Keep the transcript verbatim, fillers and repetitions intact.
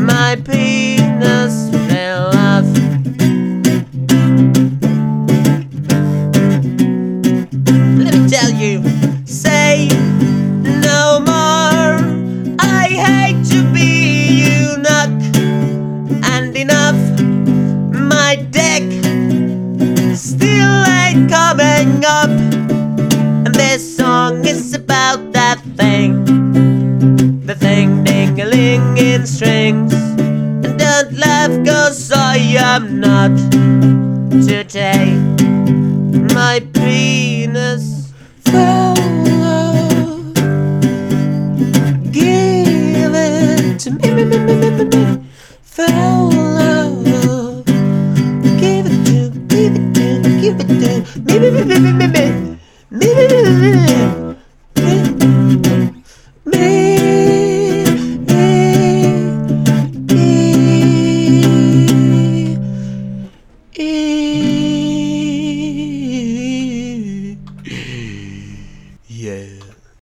my penis fell off. Let me tell you, say no more. I hate to be you not, and enough. My dick still ain't coming up, and this song is about that thing, the thing ding-a-ling in strings. And don't laugh, 'cause I am not today. My penis fell off. Give it to me, me, me, me, me, me, me. Fell off. Give it to, give it to, give it to me, me, me, me, me, me, me, me, me, me, me.